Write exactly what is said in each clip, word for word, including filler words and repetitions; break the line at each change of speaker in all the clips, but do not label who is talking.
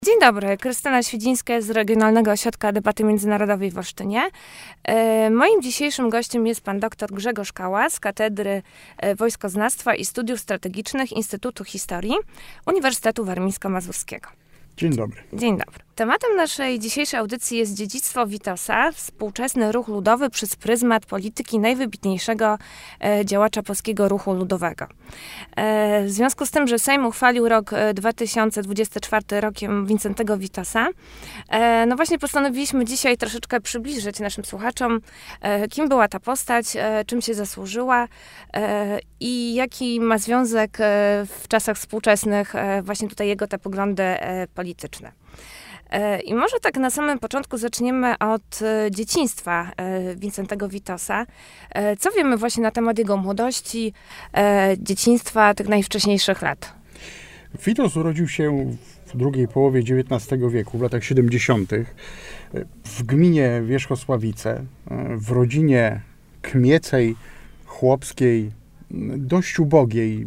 Dzień dobry, Krystyna Świdzińska z Regionalnego Ośrodka Debaty Międzynarodowej w Olsztynie. Moim dzisiejszym gościem jest pan dr Grzegorz Kała z Katedry Wojskoznawstwa i Studiów Strategicznych Instytutu Historii Uniwersytetu Warmińsko-Mazurskiego.
Dzień dobry.
Dzień dobry. Tematem naszej dzisiejszej audycji jest dziedzictwo Witosa, współczesny ruch ludowy przez pryzmat polityki najwybitniejszego e, działacza polskiego ruchu ludowego. E, w związku z tym, że Sejm uchwalił rok dwa tysiące dwudziesty czwarty rokiem Wincentego Witosa, e, no właśnie postanowiliśmy dzisiaj troszeczkę przybliżyć naszym słuchaczom, e, kim była ta postać, e, czym się zasłużyła e, i jaki ma związek e, w czasach współczesnych e, właśnie tutaj jego te poglądy e, polityczne. I może tak na samym początku zaczniemy od dzieciństwa Wincentego Witosa. Co wiemy właśnie na temat jego młodości, dzieciństwa, tych najwcześniejszych lat?
Witos urodził się w drugiej połowie dziewiętnastego wieku, w latach siedemdziesiątych, w gminie Wierzchosławice, w rodzinie kmiecej, chłopskiej, dość ubogiej.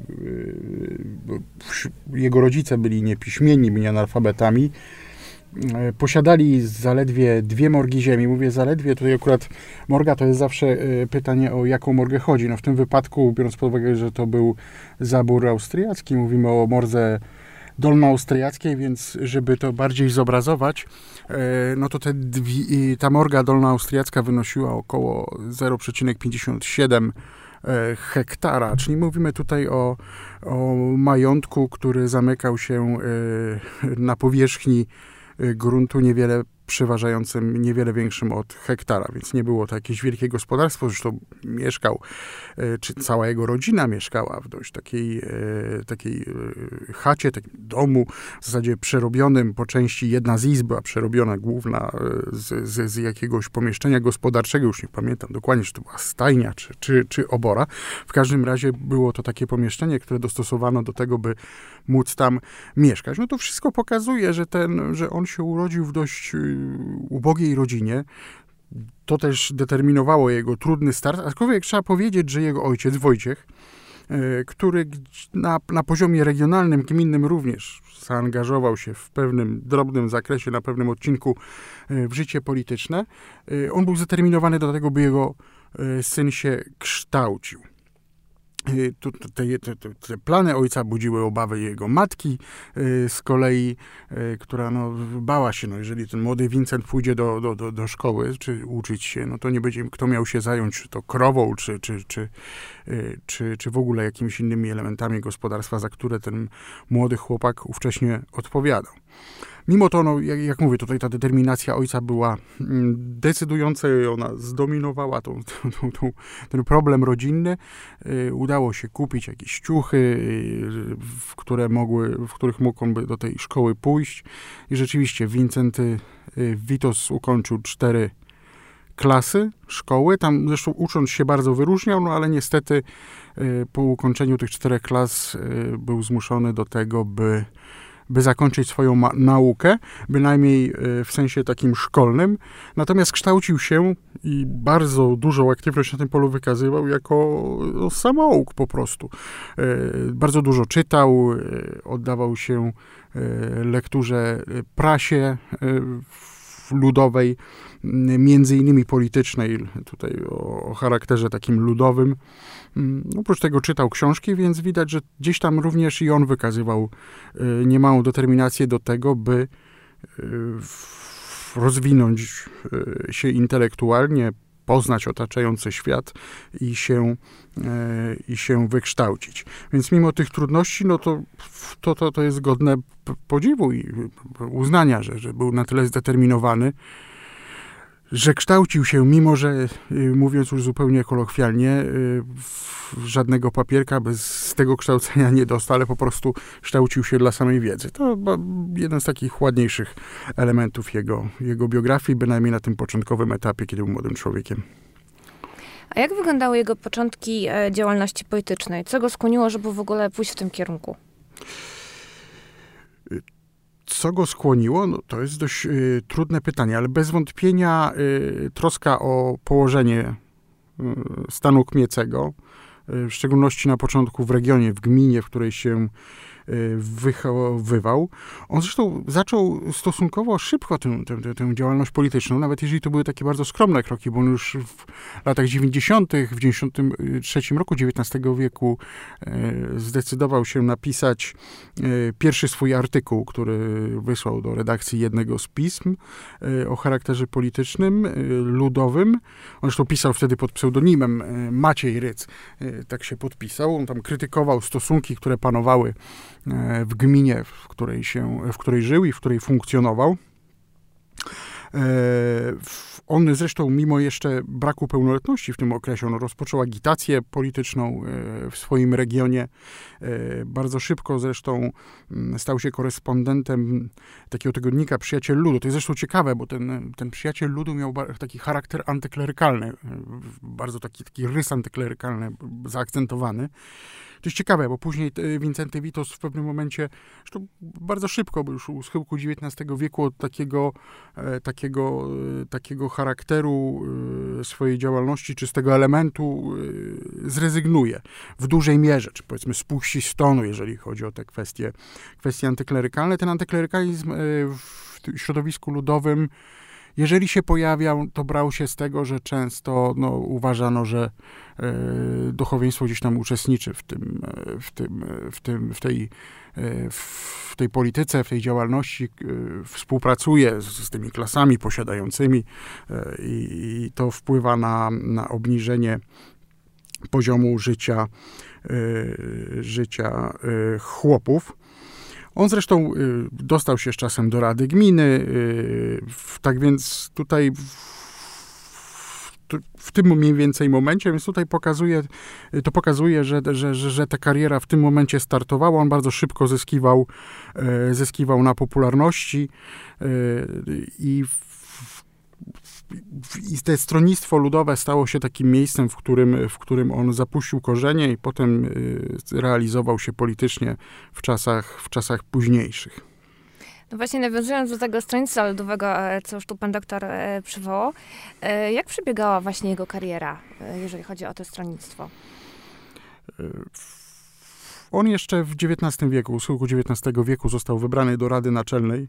Jego rodzice byli niepiśmienni, byli analfabetami. Posiadali zaledwie dwie morgi ziemi. Mówię zaledwie, tutaj akurat morga to jest zawsze pytanie, o jaką morgę chodzi. No w tym wypadku, biorąc pod uwagę, że to był zabór austriacki, mówimy o mordze dolnoaustriackiej, więc żeby to bardziej zobrazować, no to te dwie, ta morga dolnoaustriacka wynosiła około zero przecinek pięćdziesiąt siedem hektara, czyli mówimy tutaj o, o majątku, który zamykał się na powierzchni gruntu niewiele przeważającym, niewiele większym od hektara, więc nie było to jakieś wielkie gospodarstwo, zresztą mieszkał, czy cała jego rodzina mieszkała w dość takiej, takiej chacie, takim domu, w zasadzie przerobionym po części, jedna z izb była przerobiona główna z, z, z jakiegoś pomieszczenia gospodarczego, już nie pamiętam dokładnie, czy to była stajnia, czy, czy, czy obora. W każdym razie było to takie pomieszczenie, które dostosowano do tego, by móc tam mieszkać. No to wszystko pokazuje, że, ten, że on się urodził w dość ubogiej rodzinie. To też determinowało jego trudny start, aczkolwiek trzeba powiedzieć, że jego ojciec Wojciech, który na, na poziomie regionalnym, gminnym również zaangażował się w pewnym drobnym zakresie, na pewnym odcinku w życie polityczne, on był zdeterminowany do tego, by jego syn się kształcił. Te, te, te plany ojca budziły obawy jego matki z kolei, która no, bała się, no, jeżeli ten młody Wincent pójdzie do, do, do, do szkoły, czy uczyć się, no to nie będzie kto miał się zająć, czy to krową, czy, czy, czy, czy, czy w ogóle jakimiś innymi elementami gospodarstwa, za które ten młody chłopak ówcześnie odpowiadał. Mimo to, no, jak, jak mówię, tutaj ta determinacja ojca była decydująca i ona zdominowała tą, tą, tą, ten problem rodzinny. Udało się kupić jakieś ciuchy, w, które mogły, w których mógł on by do tej szkoły pójść. I rzeczywiście Wincenty Witos ukończył cztery klasy szkoły. Tam zresztą ucząc się bardzo wyróżniał, no ale niestety po ukończeniu tych czterech klas był zmuszony do tego, by by zakończyć swoją ma- naukę, bynajmniej w sensie takim szkolnym. Natomiast kształcił się i bardzo dużą aktywność na tym polu wykazywał jako no, samouk po prostu. E, bardzo dużo czytał, e, oddawał się e, lekturze prasie e, ludowej, między innymi politycznej, tutaj o, o charakterze takim ludowym. Oprócz tego czytał książki, więc widać, że gdzieś tam również i on wykazywał niemałą determinację do tego, by rozwinąć się intelektualnie, poznać otaczający świat i się, i się wykształcić. Więc mimo tych trudności, no to, to, to, to jest godne podziwu i uznania, że, że był na tyle zdeterminowany, że kształcił się, mimo że, mówiąc już zupełnie kolokwialnie, żadnego papierka bez tego kształcenia nie dostał, ale po prostu kształcił się dla samej wiedzy. To jeden z takich ładniejszych elementów jego, jego biografii, bynajmniej na tym początkowym etapie, kiedy był młodym człowiekiem.
A jak wyglądały jego początki działalności politycznej? Co go skłoniło, żeby w ogóle pójść w tym kierunku?
Co go skłoniło? No, to jest dość y, trudne pytanie, ale bez wątpienia y, troska o położenie y, stanu kmiecego, y, w szczególności na początku w regionie, w gminie, w której się wychowywał. On zresztą zaczął stosunkowo szybko tę, tę, tę działalność polityczną, nawet jeżeli to były takie bardzo skromne kroki, bo on już w latach dziewięćdziesiątych, w dziewięćdziesiątym trzecim roku dziewiętnastego wieku zdecydował się napisać pierwszy swój artykuł, który wysłał do redakcji jednego z pism o charakterze politycznym, ludowym. On zresztą pisał wtedy pod pseudonimem Maciej Rydz. Tak się podpisał. On tam krytykował stosunki, które panowały w gminie, w której się, w której żył i w której funkcjonował. On zresztą, mimo jeszcze braku pełnoletności w tym okresie, on rozpoczął agitację polityczną w swoim regionie. Bardzo szybko zresztą stał się korespondentem takiego tygodnika Przyjaciel Ludu. To jest zresztą ciekawe, bo ten, ten Przyjaciel Ludu miał taki charakter antyklerykalny, bardzo taki, taki rys antyklerykalny zaakcentowany. To jest ciekawe, bo później Wincenty Witos w pewnym momencie, zresztą bardzo szybko, bo już u schyłku dziewiętnastego wieku od takiego, takiego, takiego charakteru swojej działalności, czy z tego elementu zrezygnuje w dużej mierze, czy powiedzmy spuści z tonu, jeżeli chodzi o te kwestie, kwestie antyklerykalne. Ten antyklerykalizm w środowisku ludowym, jeżeli się pojawiał, to brał się z tego, że często no, uważano, że e, duchowieństwo gdzieś tam uczestniczy w tym, w tym, w tym, w tej, w tej polityce, w tej działalności, e, współpracuje z, z tymi klasami posiadającymi e, i to wpływa na, na obniżenie poziomu życia, e, życia e, chłopów. On zresztą y, dostał się z czasem do Rady Gminy, y, w, tak więc tutaj w, w, w tym mniej więcej momencie, więc tutaj pokazuje, to pokazuje, że, że, że, że ta kariera w tym momencie startowała. On bardzo szybko zyskiwał, y, zyskiwał na popularności y, i w, I te stronnictwo ludowe stało się takim miejscem, w którym, w którym on zapuścił korzenie i potem realizował się politycznie w czasach, w czasach późniejszych.
No właśnie, nawiązując do tego stronnictwa ludowego, co już tu pan doktor przywołał, jak przebiegała właśnie jego kariera, jeżeli chodzi o to stronnictwo?
On jeszcze w dziewiętnastym wieku, u schyłku dziewiętnastego wieku został wybrany do Rady Naczelnej.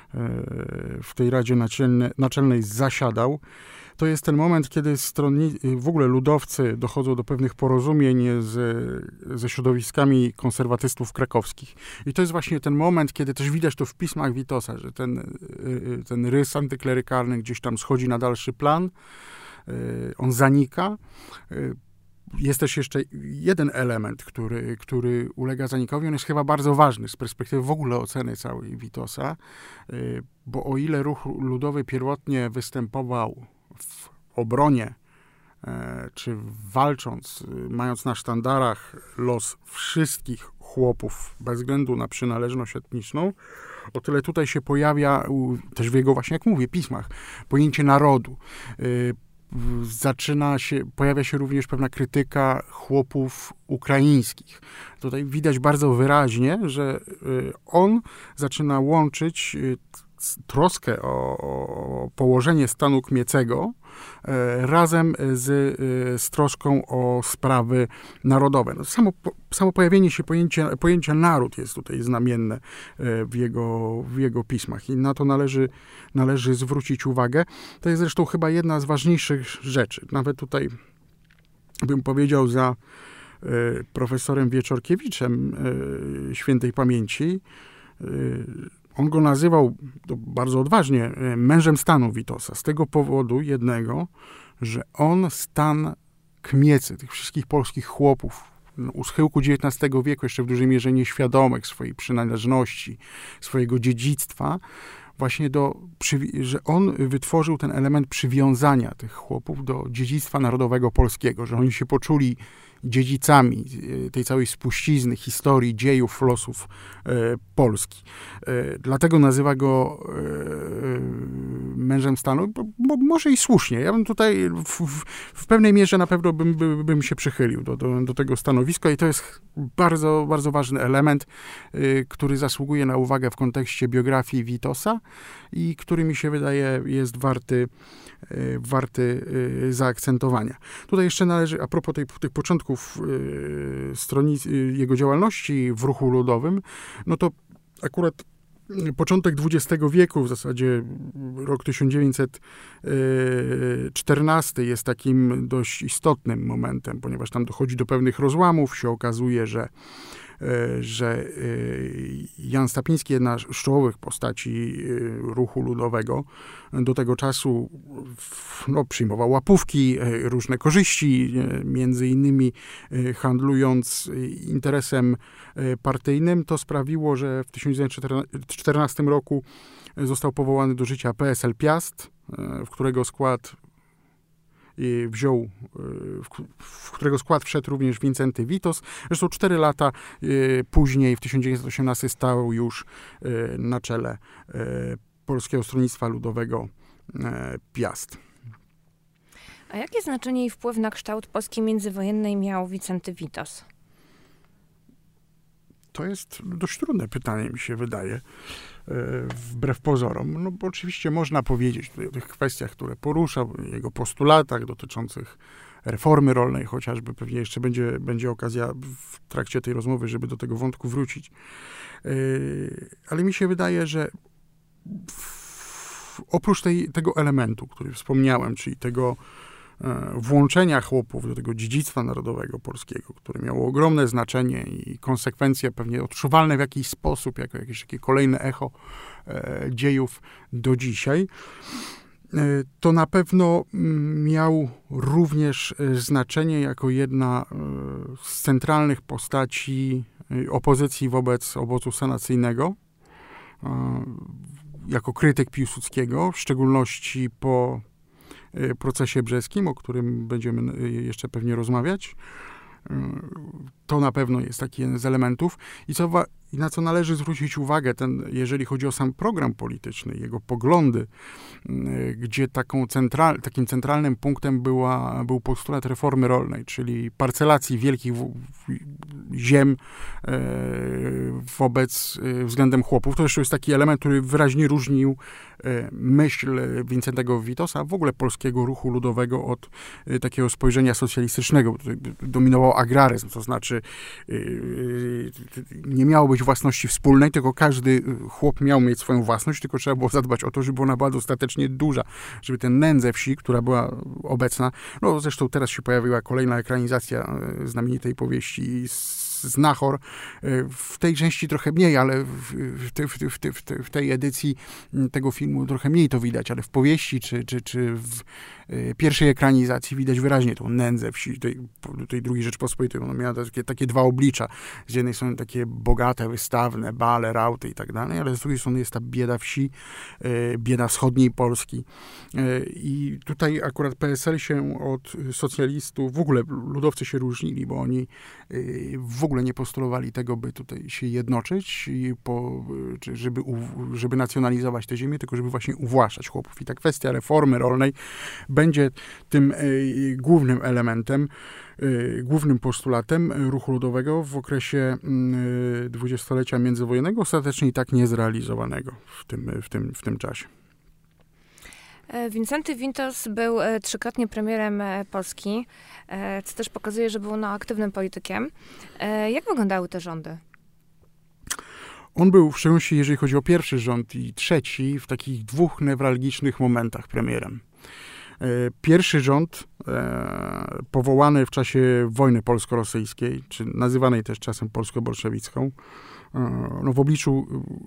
W tej Radzie Naczelnej, Naczelnej zasiadał. To jest ten moment, kiedy stronni, w ogóle ludowcy dochodzą do pewnych porozumień z, ze środowiskami konserwatystów krakowskich. I to jest właśnie ten moment, kiedy też widać to w pismach Witosa, że ten, ten rys antyklerykalny gdzieś tam schodzi na dalszy plan. On zanika. Jest też jeszcze jeden element, który, który ulega zanikowi. On jest chyba bardzo ważny z perspektywy w ogóle oceny całej Witosa, bo o ile ruch ludowy pierwotnie występował w obronie, czy walcząc, mając na sztandarach los wszystkich chłopów, bez względu na przynależność etniczną, o tyle tutaj się pojawia, też w jego właśnie, jak mówię, pismach, pojęcie narodu. Zaczyna się, pojawia się również pewna krytyka chłopów ukraińskich. Tutaj widać bardzo wyraźnie, że on zaczyna łączyć troskę o, o położenie stanu kmiecego razem z, z troską o sprawy narodowe. No, samo, samo pojawienie się pojęcia, pojęcia naród jest tutaj znamienne w jego, w jego pismach i na to należy, należy zwrócić uwagę. To jest zresztą chyba jedna z ważniejszych rzeczy. Nawet tutaj bym powiedział za profesorem Wieczorkiewiczem świętej pamięci. On go nazywał bardzo odważnie mężem stanu Witosa. Z tego powodu jednego, że on stan kmiecy, tych wszystkich polskich chłopów, no, u schyłku dziewiętnastego wieku, jeszcze w dużej mierze nieświadomych swojej przynależności, swojego dziedzictwa, właśnie do, że on wytworzył ten element przywiązania tych chłopów do dziedzictwa narodowego polskiego, że oni się poczuli dziedzicami tej całej spuścizny, historii, dziejów, losów e, Polski. E, dlatego nazywa go e, mężem stanu. mo, może i słusznie. Ja bym tutaj w, w, w pewnej mierze na pewno bym, by, bym się przychylił do, do, do tego stanowiska i to jest bardzo, bardzo ważny element, y, który zasługuje na uwagę w kontekście biografii Witosa i który mi się wydaje jest warty, y, warty y, zaakcentowania. Tutaj jeszcze należy, a propos tej, tych początków y, stronic, y, jego działalności w ruchu ludowym, no to akurat początek dwudziestego wieku, w zasadzie rok tysiąc dziewięćset czternasty jest takim dość istotnym momentem, ponieważ tam dochodzi do pewnych rozłamów, się okazuje, że że Jan Stapiński, jedna z czołowych postaci ruchu ludowego, do tego czasu no, przyjmował łapówki, różne korzyści, między innymi handlując interesem partyjnym. To sprawiło, że w tysiąc dziewięćset czternastym roku został powołany do życia P S L Piast, w którego skład wziął, w którego skład wszedł również Wincenty Witos. Zresztą cztery lata później, w tysiąc dziewięćset osiemnastym, stał już na czele Polskiego Stronnictwa Ludowego Piast.
A jakie znaczenie i wpływ na kształt Polski międzywojennej miał Wincenty Witos?
To jest dość trudne pytanie, mi się wydaje, wbrew pozorom. No bo oczywiście można powiedzieć tutaj o tych kwestiach, które poruszał, jego postulatach dotyczących reformy rolnej, chociażby pewnie jeszcze będzie, będzie okazja w trakcie tej rozmowy, żeby do tego wątku wrócić. Ale mi się wydaje, że w, oprócz tej, tego elementu, który wspomniałem, czyli tego włączenia chłopów do tego dziedzictwa narodowego polskiego, które miało ogromne znaczenie i konsekwencje pewnie odczuwalne w jakiś sposób, jako jakieś takie kolejne echo e, dziejów do dzisiaj, e, to na pewno miał również znaczenie jako jedna e, z centralnych postaci opozycji wobec obozu sanacyjnego, e, jako krytyk Piłsudskiego, w szczególności po procesie brzeskim, o którym będziemy jeszcze pewnie rozmawiać. To na pewno jest taki jeden z elementów. I, co, i na co należy zwrócić uwagę, ten, jeżeli chodzi o sam program polityczny, jego poglądy, gdzie taką central, takim centralnym punktem była, był postulat reformy rolnej, czyli parcelacji wielkich w, w, ziem e, wobec e, względem chłopów. To jeszcze jest taki element, który wyraźnie różnił e, myśl Wincentego Witosa, a w ogóle polskiego ruchu ludowego od e, takiego spojrzenia socjalistycznego. Tutaj dominował agraryzm, to znaczy e, e, nie miało być własności wspólnej, tylko każdy chłop miał mieć swoją własność, tylko trzeba było zadbać o to, żeby ona była dostatecznie duża, żeby ten nędzę wsi, która była obecna, no zresztą teraz się pojawiła kolejna ekranizacja znamienitej powieści Znachor, w tej części trochę mniej, ale w, te, w, te, w, te, w tej edycji tego filmu trochę mniej to widać, ale w powieści czy, czy, czy w pierwszej ekranizacji widać wyraźnie tą nędzę wsi, tej, tej drugiej Rzeczpospolitej. Ona miała takie, takie dwa oblicza. Z jednej strony takie bogate, wystawne, bale, rauty i tak dalej, ale z drugiej strony jest ta bieda wsi, bieda wschodniej Polski. I tutaj akurat P S L się od socjalistów, w ogóle ludowcy się różnili, bo oni w ogóle nie postulowali tego, by tutaj się jednoczyć, i po, żeby, żeby nacjonalizować te ziemię, tylko żeby właśnie uwłaszczać chłopów. I ta kwestia reformy rolnej będzie tym y, głównym elementem, y, głównym postulatem ruchu ludowego w okresie y, dwudziestolecia międzywojennego, ostatecznie i tak niezrealizowanego w tym, w tym, w tym czasie.
Wincenty Witos był trzykrotnie premierem Polski, co też pokazuje, że był no, aktywnym politykiem. Jak wyglądały te rządy?
On był, w szczególności jeżeli chodzi o pierwszy rząd i trzeci, w takich dwóch newralgicznych momentach premierem. Pierwszy rząd, powołany w czasie wojny polsko-rosyjskiej, czy nazywanej też czasem polsko-bolszewicką, no w obliczu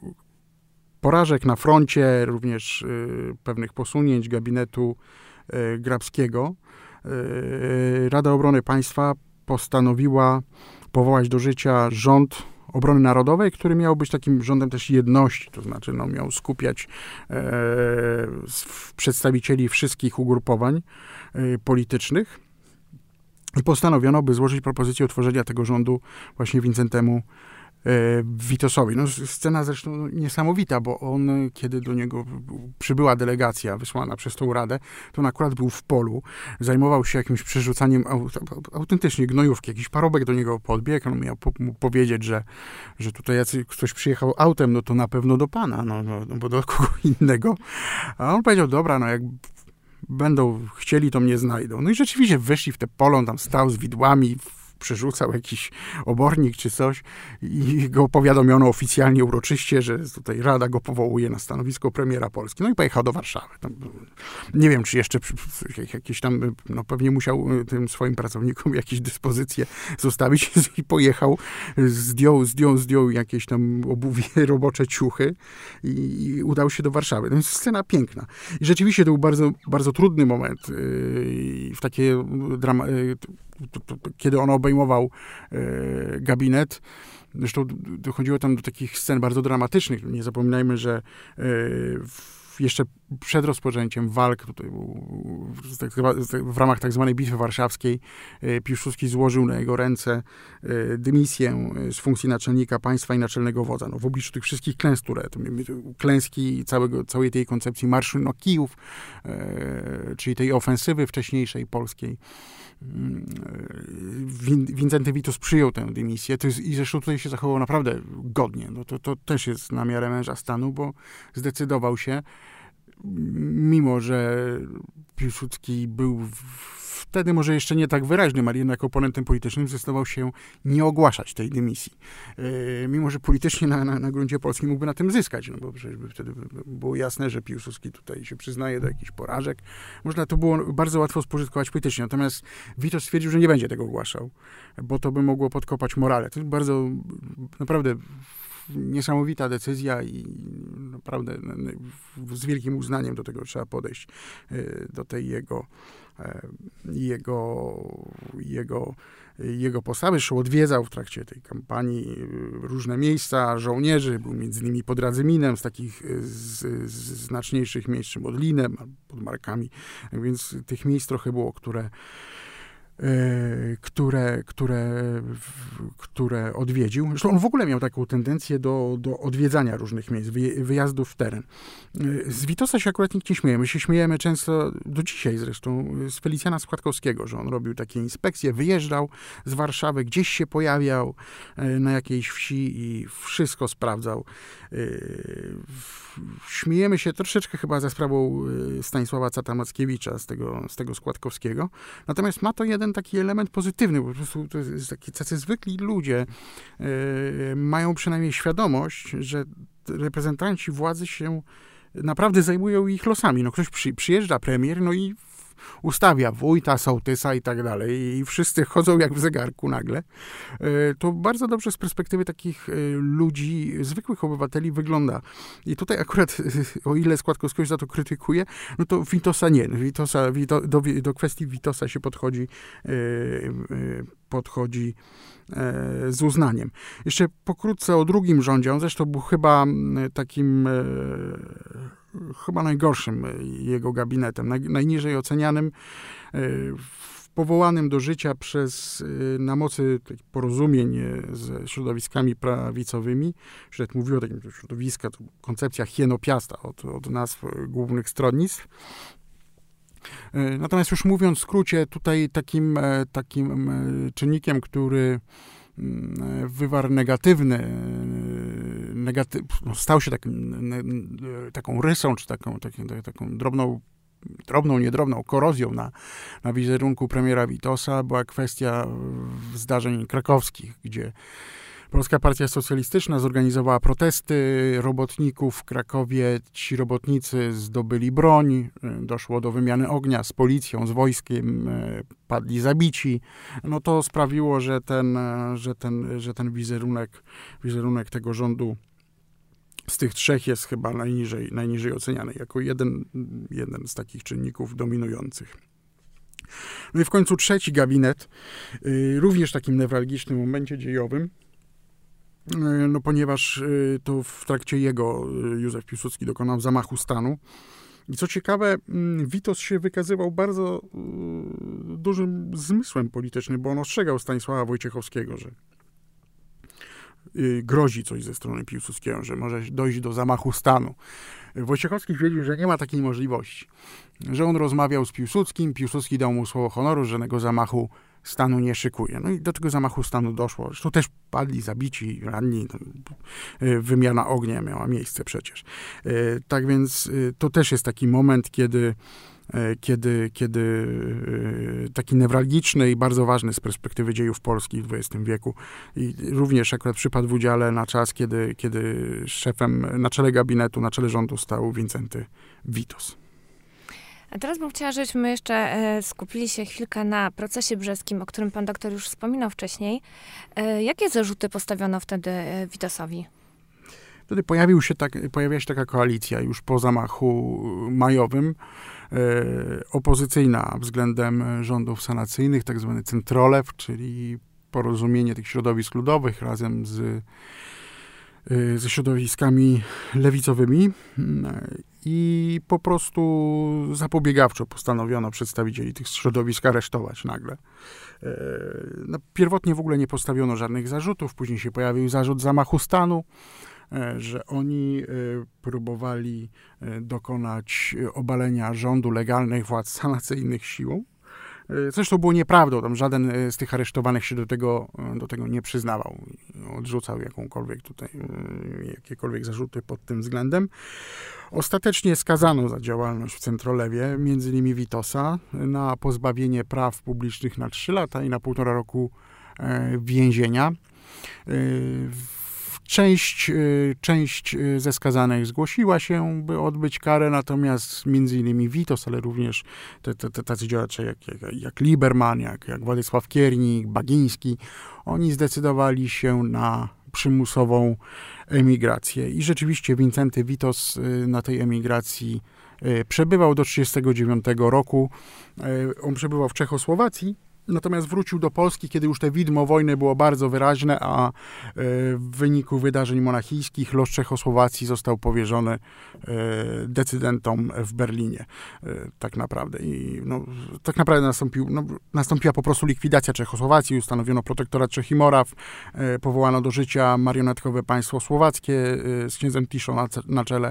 porażek na froncie, również y, pewnych posunięć gabinetu y, Grabskiego, y, Rada Obrony Państwa postanowiła powołać do życia rząd obrony narodowej, który miał być takim rządem też jedności, to znaczy no, miał skupiać e, przedstawicieli wszystkich ugrupowań e, politycznych. I postanowiono, by złożyć propozycję utworzenia tego rządu właśnie Wincentemu Witosowi. No, scena zresztą niesamowita, bo on, kiedy do niego przybyła delegacja wysłana przez tą radę, to on akurat był w polu, zajmował się jakimś przerzucaniem autentycznie gnojówki. Jakiś parobek do niego podbiegł, on miał mu powiedzieć, że, że tutaj jacy, ktoś przyjechał autem, no to na pewno do pana, no, no, no bo do kogo innego. A on powiedział, dobra, no jak będą chcieli, to mnie znajdą. No i rzeczywiście weszli w te pole, on tam stał z widłami, przerzucał jakiś obornik czy coś i go powiadomiono oficjalnie, uroczyście, że tutaj Rada go powołuje na stanowisko premiera Polski. No i pojechał do Warszawy. Tam, nie wiem, czy jeszcze jakieś tam, no pewnie musiał tym swoim pracownikom jakieś dyspozycje zostawić i pojechał, zdjął, zdjął, zdjął jakieś tam obuwie, robocze ciuchy i, i udał się do Warszawy. To jest scena piękna. I rzeczywiście to był bardzo, bardzo trudny moment yy, w takie drama, yy, To, to, to, kiedy on obejmował e, gabinet. Zresztą dochodziło tam do takich scen bardzo dramatycznych. Nie zapominajmy, że e, w, jeszcze przed rozpoczęciem walk tutaj, w, w ramach tak zwanej Bitwy Warszawskiej e, Piłsudski złożył na jego ręce e, dymisję z funkcji naczelnika państwa i naczelnego wodza. No, w obliczu tych wszystkich klęsk, które to, klęski całego, całej tej koncepcji marszu na Kijów, e, czyli tej ofensywy wcześniejszej polskiej. Wincenty Witos przyjął tę dymisję to jest, i zresztą tutaj się zachował naprawdę godnie. No to, to też jest na miarę męża stanu, bo zdecydował się, mimo że Piłsudski był wtedy może jeszcze nie tak wyraźnym, ale jednak oponentem politycznym, zdecydował się nie ogłaszać tej dymisji. Yy, mimo że politycznie na, na, na gruncie polskim mógłby na tym zyskać, no bo przecież by wtedy było jasne, że Piłsudski tutaj się przyznaje do jakichś porażek. Można to było bardzo łatwo spożytkować politycznie. Natomiast Witos stwierdził, że nie będzie tego ogłaszał, bo to by mogło podkopać morale. To jest bardzo, naprawdę niesamowita decyzja i naprawdę z wielkim uznaniem do tego trzeba podejść, do tej jego jego, jego, jego postawy. Zresztą odwiedzał w trakcie tej kampanii różne miejsca żołnierzy, był między innymi pod Radzyminem, z takich z, z znaczniejszych miejsc, czy Modlinem, pod Markami, więc tych miejsc trochę było, które które, które, które odwiedził. Zresztą on w ogóle miał taką tendencję do, do odwiedzania różnych miejsc, wyjazdów w teren. Z Witosa się akurat nikt nie śmieje. My się śmiejemy często, do dzisiaj zresztą, z Felicjana Składkowskiego, że on robił takie inspekcje, wyjeżdżał z Warszawy, gdzieś się pojawiał na jakiejś wsi i wszystko sprawdzał. Śmiejemy się troszeczkę chyba za sprawą Stanisława Cata-Mackiewicza z tego, z tego Składkowskiego. Natomiast ma to jeden taki element pozytywny, bo po prostu to jest taki, tacy zwykli ludzie yy, mają przynajmniej świadomość, że reprezentanci władzy się naprawdę zajmują ich losami. No ktoś przy, przyjeżdża premier, no i ustawia wójta, sołtysa i tak dalej i wszyscy chodzą jak w zegarku nagle. To bardzo dobrze z perspektywy takich ludzi, zwykłych obywateli wygląda. I tutaj akurat, o ile Składkowski za to krytykuje, no to Witosa nie. Witosa, do, do kwestii Witosa się podchodzi podchodzi z uznaniem. Jeszcze pokrótce o drugim rządzie. On zresztą był chyba takim chyba najgorszym jego gabinetem, naj, najniżej ocenianym, powołanym do życia przez, na mocy porozumień ze środowiskami prawicowymi. Że mówiło o takim środowisku, to koncepcja hienopiasta od, od nazw głównych stronnictw. Natomiast już mówiąc w skrócie, tutaj takim, takim czynnikiem, który wywarł negatywny, negatyw, no stał się takim, taką rysą, czy taką, taką, taką drobną, drobną, niedrobną korozją na, na wizerunku premiera Witosa, była kwestia zdarzeń krakowskich, gdzie Polska Partia Socjalistyczna zorganizowała protesty robotników w Krakowie. Ci robotnicy zdobyli broń, doszło do wymiany ognia z policją, z wojskiem, padli zabici. No to sprawiło, że ten, że ten, że ten wizerunek, wizerunek tego rządu z tych trzech jest chyba najniżej, najniżej oceniany, jako jeden, jeden z takich czynników dominujących. No i w końcu trzeci gabinet, również w takim newralgicznym momencie dziejowym, no ponieważ to w trakcie jego Józef Piłsudski dokonał zamachu stanu. I co ciekawe, Witos się wykazywał bardzo dużym zmysłem politycznym, bo on ostrzegał Stanisława Wojciechowskiego, że grozi coś ze strony Piłsudskiego, że może dojść do zamachu stanu. Wojciechowski twierdził, że nie ma takiej możliwości. Że on rozmawiał z Piłsudskim, Piłsudski dał mu słowo honoru, że żadnego zamachu stanu nie szykuje. No i do tego zamachu stanu doszło. Zresztą też padli zabici, ranni. Wymiana ognia miała miejsce przecież. Tak więc to też jest taki moment, kiedy Kiedy, kiedy taki newralgiczny i bardzo ważny z perspektywy dziejów Polski w dwudziestym wieku. I również akurat przypadł w udziale na czas, kiedy, kiedy szefem na czele gabinetu, na czele rządu stał Wincenty Witos.
A teraz bym chciała, żebyśmy jeszcze skupili się chwilkę na procesie brzeskim, o którym pan doktor już wspominał wcześniej. Jakie zarzuty postawiono wtedy Witosowi?
Wtedy pojawił się tak, pojawiła się taka koalicja już po zamachu majowym, e, opozycyjna względem rządów sanacyjnych, tak zwany Centrolew, czyli porozumienie tych środowisk ludowych razem z, e, ze środowiskami lewicowymi i po prostu zapobiegawczo postanowiono przedstawicieli tych środowisk aresztować nagle. E, no, pierwotnie w ogóle nie postawiono żadnych zarzutów, później się pojawił zarzut zamachu stanu, że oni próbowali dokonać obalenia rządu legalnych władz sanacyjnych siłą. Zresztą było nieprawdą, tam żaden z tych aresztowanych się do tego, do tego nie przyznawał. Odrzucał jakąkolwiek tutaj, jakiekolwiek zarzuty pod tym względem. Ostatecznie skazano za działalność w Centrolewie, między innymi Witosa, na pozbawienie praw publicznych na trzy lata i na półtora roku więzienia. Część, część ze skazanych zgłosiła się, by odbyć karę, natomiast między innymi Witos, ale również te, te, te tacy działacze jak, jak, jak Liberman, jak, jak Władysław Kiernik, Bagiński, oni zdecydowali się na przymusową emigrację. I rzeczywiście Wincenty Witos na tej emigracji przebywał do tysiąc dziewięćset trzydziestego dziewiątego roku. On przebywał w Czechosłowacji, natomiast wrócił do Polski, kiedy już te widmo wojny było bardzo wyraźne, a w wyniku wydarzeń monachijskich los Czechosłowacji został powierzony decydentom w Berlinie. Tak naprawdę. I no, tak naprawdę nastąpił, no, nastąpiła po prostu likwidacja Czechosłowacji, ustanowiono protektorat Czech i Moraw, powołano do życia marionetkowe państwo słowackie z księdzem Tiszą na, na czele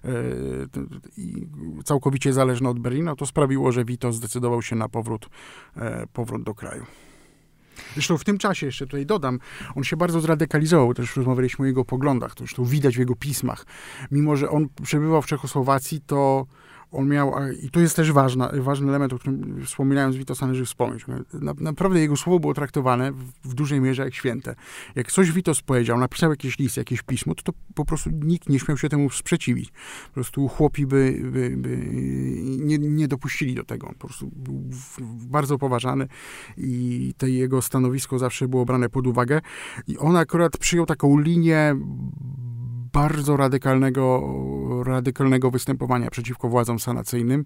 i całkowicie zależne od Berlina. To sprawiło, że Witos zdecydował się na powrót, powrót do kraju. Zresztą w tym czasie, jeszcze tutaj dodam, on się bardzo zradykalizował, też rozmawialiśmy o jego poglądach, to zresztą widać w jego pismach. Mimo że on przebywał w Czechosłowacji, to on miał, i to jest też ważna, ważny element, o którym wspominając Witosa należy wspomnieć. Na, naprawdę jego słowo było traktowane w, w dużej mierze jak święte. Jak coś Witos powiedział, napisał jakiś list, jakieś pismo, to, to po prostu nikt nie śmiał się temu sprzeciwić. Po prostu chłopi by, by, by nie, nie dopuścili do tego. On po prostu był bardzo poważany i to jego stanowisko zawsze było brane pod uwagę. I on akurat przyjął taką linię bardzo radykalnego, radykalnego występowania przeciwko władzom sanacyjnym.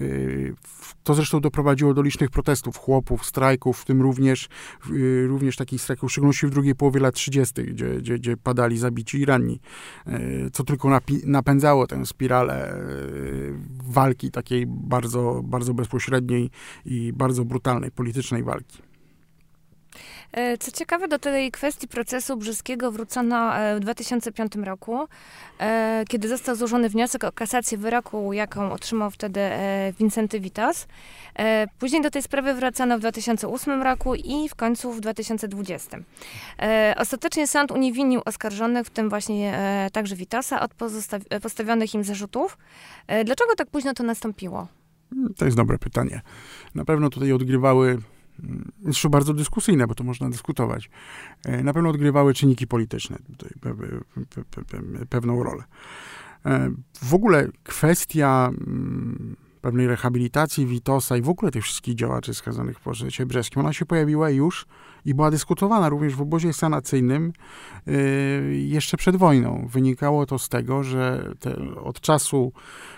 To zresztą doprowadziło do licznych protestów chłopów, strajków, w tym również, również takich strajków, w szczególności w drugiej połowie lat trzydziestych, gdzie, gdzie, gdzie padali zabici i ranni, co tylko napi- napędzało tę spiralę walki takiej bardzo, bardzo bezpośredniej i bardzo brutalnej, politycznej walki.
Co ciekawe, do tej kwestii procesu brzeskiego wrócono w dwa tysiące piątym roku, kiedy został złożony wniosek o kasację wyroku, jaką otrzymał wtedy Wincenty Witos. Później do tej sprawy wracano w dwa tysiące ósmym roku i w końcu w dwa tysiące dwudziestym. Ostatecznie sąd uniewinnił oskarżonych, w tym właśnie także Witosa, od pozostaw- postawionych im zarzutów. Dlaczego tak późno to nastąpiło?
To jest dobre pytanie. Na pewno tutaj odgrywały, zresztą bardzo dyskusyjne, bo to można dyskutować, na pewno odgrywały czynniki polityczne tutaj pe, pe, pe, pe, pewną rolę. W ogóle kwestia pewnej rehabilitacji Witosa i w ogóle tych wszystkich działaczy skazanych w procesie brzeskim, ona się pojawiła już i była dyskutowana również w obozie sanacyjnym jeszcze przed wojną. Wynikało to z tego, że te, od czasu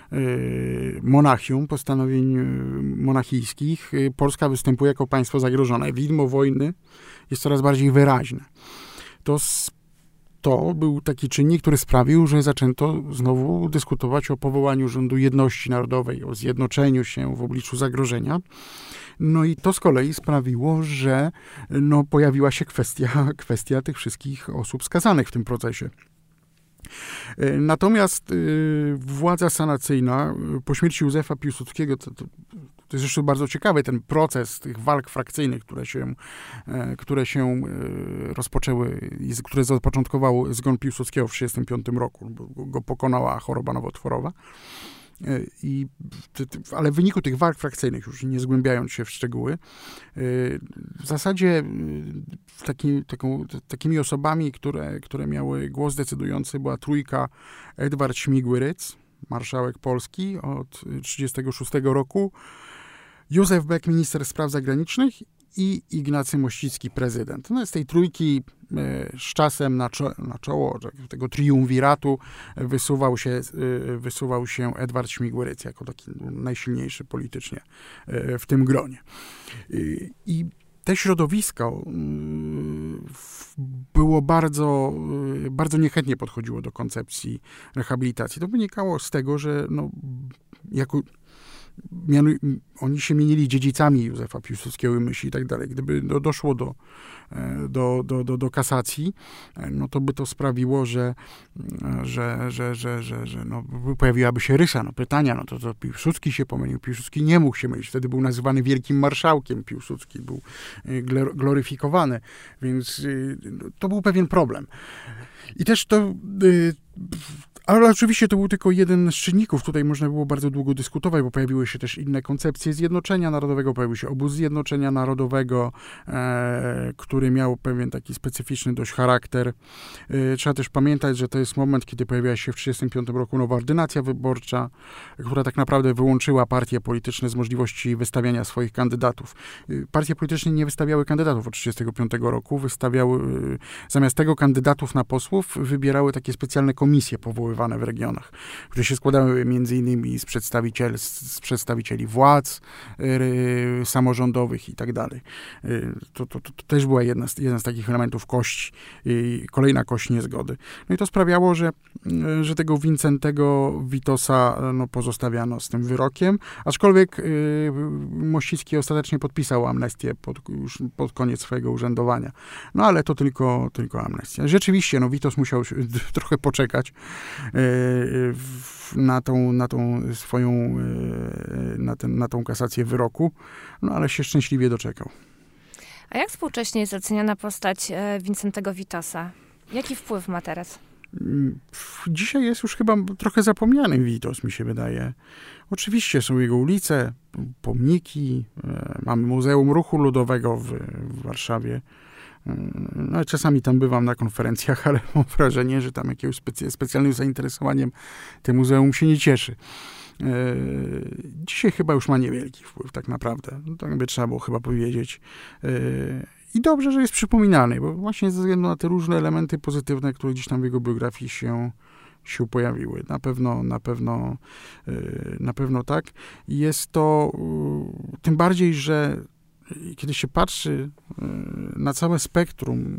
Monachium, postanowień monachijskich, Polska występuje jako państwo zagrożone. Widmo wojny jest coraz bardziej wyraźne. To to był taki czynnik, który sprawił, że zaczęto znowu dyskutować o powołaniu Rządu Jedności Narodowej, o zjednoczeniu się w obliczu zagrożenia. No i to z kolei sprawiło, że no, pojawiła się kwestia, kwestia tych wszystkich osób skazanych w tym procesie. Natomiast y, władza sanacyjna po śmierci Józefa Piłsudskiego, to, to, to jest jeszcze bardzo ciekawy ten proces tych walk frakcyjnych, które się, e, które się e, rozpoczęły, i które zapoczątkował zgon Piłsudskiego w tysiąc dziewięćset trzydziestym piątym roku, bo go pokonała choroba nowotworowa. I, ale w wyniku tych walk frakcyjnych, już nie zgłębiając się w szczegóły, w zasadzie taki, taką, takimi osobami, które, które miały głos decydujący, była trójka: Edward Śmigły-Rydz, marszałek Polski od tysiąc dziewięćset trzydziestego szóstego roku, Józef Beck, minister spraw zagranicznych, i Ignacy Mościcki, prezydent. No z tej trójki z czasem na, czo- na czoło tego triumviratu wysuwał się, wysuwał się Edward Śmigły-Rydz jako taki najsilniejszy politycznie w tym gronie. I te środowisko było bardzo, bardzo niechętnie podchodziło do koncepcji rehabilitacji. To wynikało z tego, że no, jako Mianu, oni się mienili dziedzicami Józefa Piłsudskiego i myśli i tak dalej. Gdyby do, doszło do, do, do, do, do kasacji, no to by to sprawiło, że, że, że, że, że, że no, pojawiłaby się rysa, no, pytania, no to, to Piłsudski się pomylił. Piłsudski nie mógł się mylić. Wtedy był nazywany wielkim marszałkiem. Piłsudski był gloryfikowany, więc to był pewien problem. I też to... Ale oczywiście to był tylko jeden z czynników. Tutaj można było bardzo długo dyskutować, bo pojawiły się też inne koncepcje zjednoczenia narodowego. Pojawił się obóz zjednoczenia narodowego, e, który miał pewien taki specyficzny dość charakter. E, trzeba też pamiętać, że to jest moment, kiedy pojawiła się w tysiąc dziewięćset trzydziestym piątym roku nowa ordynacja wyborcza, która tak naprawdę wyłączyła partie polityczne z możliwości wystawiania swoich kandydatów. E, partie polityczne nie wystawiały kandydatów od tysiąc dziewięćset trzydziestego piątego roku. Wystawiały, e, zamiast tego kandydatów na posłów wybierały takie specjalne komisje powoływane w regionach, które się składały między innymi z, przedstawiciel, z przedstawicieli władz y, samorządowych i tak dalej. Y, to, to, to też była jedna z, jeden z takich elementów kości, y, kolejna kość niezgody. No i to sprawiało, że, y, że tego Wincentego Witosa no, pozostawiano z tym wyrokiem, aczkolwiek y, Mościcki ostatecznie podpisał amnestię pod, już pod koniec swojego urzędowania. No ale to tylko, tylko amnestia. Rzeczywiście, no Witos musiał trochę poczekać na tą, na tą swoją, na, ten, na tą kasację wyroku, no ale się szczęśliwie doczekał.
A jak współcześnie jest oceniana postać Wincentego Witosa? Jaki wpływ ma teraz?
Dzisiaj jest już chyba trochę zapomniany Witos, mi się wydaje. Oczywiście są jego ulice, pomniki, mamy Muzeum Ruchu Ludowego w, w Warszawie. No, czasami tam bywam na konferencjach, ale mam wrażenie, że tam jakiegoś specy- specjalnym zainteresowaniem te muzeum się nie cieszy. E, dzisiaj chyba już ma niewielki wpływ, tak naprawdę. No, tak by trzeba było chyba powiedzieć. E, I dobrze, że jest przypominany, bo właśnie ze względu na te różne elementy pozytywne, które gdzieś tam w jego biografii się się pojawiły. Na pewno, na pewno, na pewno tak. Jest to tym bardziej, że kiedy się patrzy na całe spektrum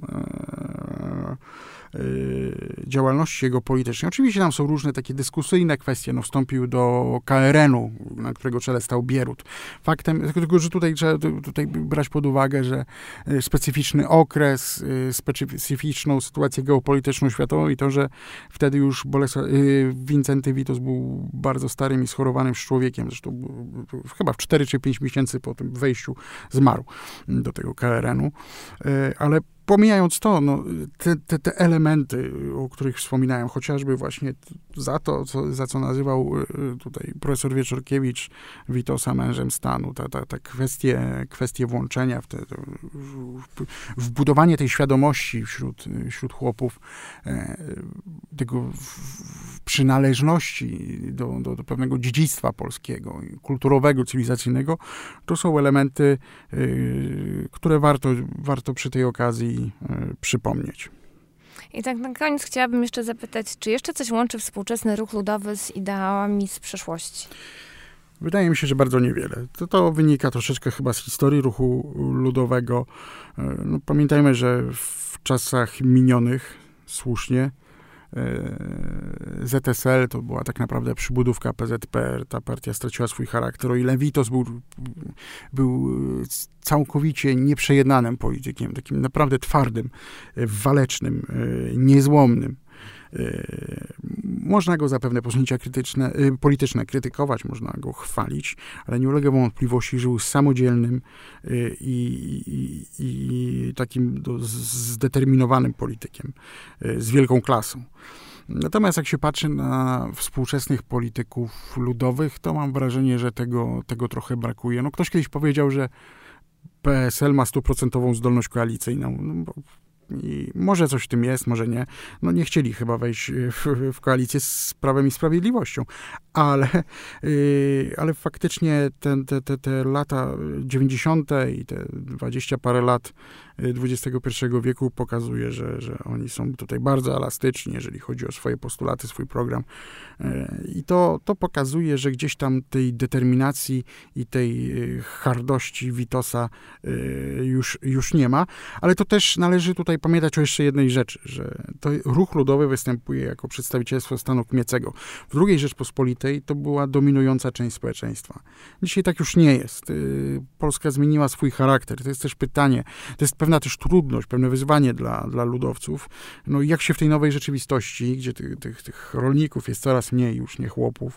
działalności jego politycznej. Oczywiście tam są różne takie dyskusyjne kwestie. No, wstąpił do K R N-u, na którego czele stał Bierut. Faktem, tylko że tutaj trzeba tutaj brać pod uwagę, że specyficzny okres, specyficzną sytuację geopolityczną światową i to, że wtedy już Bolesław, Wincenty Witos był bardzo starym i schorowanym człowiekiem. Zresztą chyba w cztery czy pięć miesięcy po tym wejściu zmarł do tego K R N-u. Ale pomijając to, no, te, te, te elementy, o których wspominałem, chociażby właśnie za to, co, za co nazywał tutaj profesor Wieczorkiewicz Witosa mężem stanu, ta, ta, ta kwestie, kwestie włączenia w, te, w, w budowanie tej świadomości wśród, wśród chłopów, tego w, przynależności do, do, do pewnego dziedzictwa polskiego, kulturowego, cywilizacyjnego, to są elementy, które warto, warto przy tej okazji przypomnieć.
I tak na koniec chciałabym jeszcze zapytać, czy jeszcze coś łączy współczesny ruch ludowy z ideałami z przeszłości?
Wydaje mi się, że bardzo niewiele. To, to wynika troszeczkę chyba z historii ruchu ludowego. No, pamiętajmy, że w czasach minionych słusznie. Z S L to była tak naprawdę przybudówka P Z P R. Ta partia straciła swój charakter. O ile Witos był, był całkowicie nieprzejednanym politykiem, takim naprawdę twardym, walecznym, niezłomnym. Można go zapewne posunięcia krytyczne, polityczne krytykować, można go chwalić, ale nie ulega wątpliwości, że był samodzielnym i, i, i takim do, zdeterminowanym politykiem, z wielką klasą. Natomiast jak się patrzy na współczesnych polityków ludowych, to mam wrażenie, że tego, tego trochę brakuje. No, ktoś kiedyś powiedział, że P S L ma stuprocentową zdolność koalicyjną. No, bo I może coś w tym jest, może nie. No nie chcieli chyba wejść w, w koalicję z Prawem i Sprawiedliwością, ale, yy, ale faktycznie te, te, te, te lata dziewięćdziesiąte i te dwadzieścia parę lat dwudziestego pierwszego wieku pokazuje, że, że oni są tutaj bardzo elastyczni, jeżeli chodzi o swoje postulaty, swój program. Yy, I to, to pokazuje, że gdzieś tam tej determinacji i tej hardości Witosa yy, już, już nie ma, ale to też należy tutaj pamiętać o jeszcze jednej rzeczy, że to ruch ludowy występuje jako przedstawicielstwo stanu kmiecego. W drugiej Rzeczpospolitej to była dominująca część społeczeństwa. Dzisiaj tak już nie jest. Polska zmieniła swój charakter. To jest też pytanie, to jest pewna też trudność, pewne wyzwanie dla, dla ludowców. No i jak się w tej nowej rzeczywistości, gdzie tych, tych, tych rolników jest coraz mniej, już nie chłopów,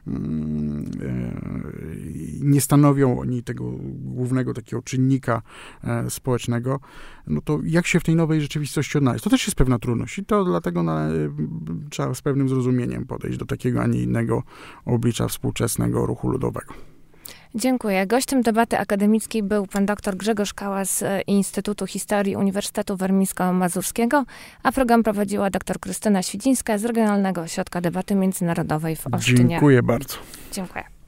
nie stanowią oni tego głównego takiego czynnika społecznego, no to jak się w tej nowej rzeczywistości odnaleźć? To też jest pewna trudność i to dlatego na, trzeba z pewnym zrozumieniem podejść do takiego, a nie innego oblicza współczesnego ruchu ludowego.
Dziękuję. Gościem debaty akademickiej był pan dr Grzegorz Kała z Instytutu Historii Uniwersytetu Warmińsko-Mazurskiego, a program prowadziła dr Krystyna Świdzińska z Regionalnego Ośrodka Debaty Międzynarodowej w Olsztynie.
Dziękuję bardzo.
Dziękuję.